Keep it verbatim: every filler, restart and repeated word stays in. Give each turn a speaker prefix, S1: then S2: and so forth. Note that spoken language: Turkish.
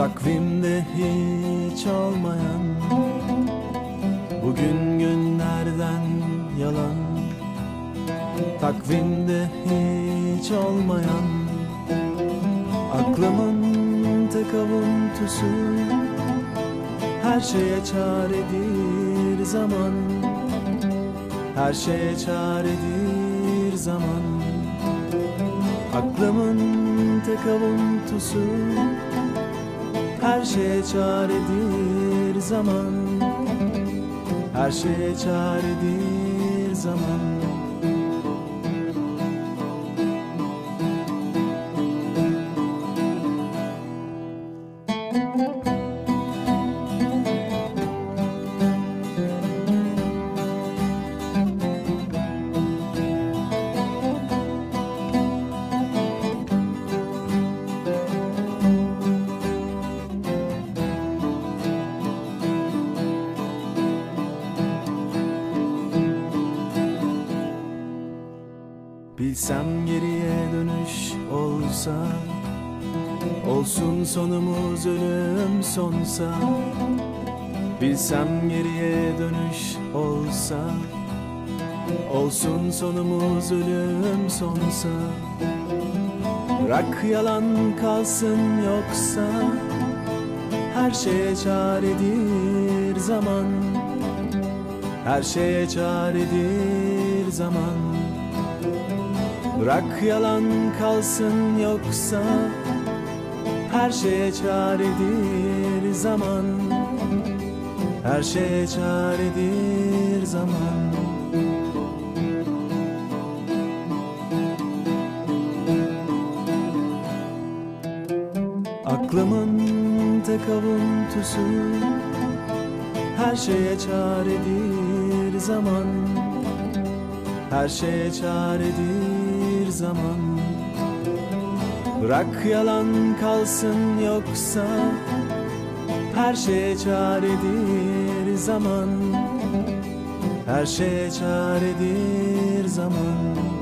S1: Takvimde hiç olmayan bugün günlerden yalan. Takvimde hiç olmayan aklımın tek avuntusu. Her şeye çaredir zaman, her şeye çaredir zaman. Aklımın tek avuntusu, her şeye çaredir zaman, her şeye çaredir zaman. Bilsem geriye dönüş olsa, olsun sonumuz ölüm sonsa. Bilsem geriye dönüş olsa, olsun sonumuz ölüm sonsa. Bırak yalan kalsın yoksa, her şeye çaredir zaman, her şeye çaredir zaman. Bırak yalan kalsın yoksa, her şeye çaredir zaman, her şeye çaredir zaman. Aklımın tek avuntusu, her şeye çaredir zaman, her şeye çaredir zaman. Bırak yalan kalsın yoksa, her şeye çaredir zaman, her şeye çaredir zaman.